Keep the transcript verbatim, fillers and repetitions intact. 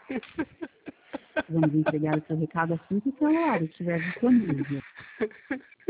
Vamos entregar o seu recado assim que o seu horário estiver disponível.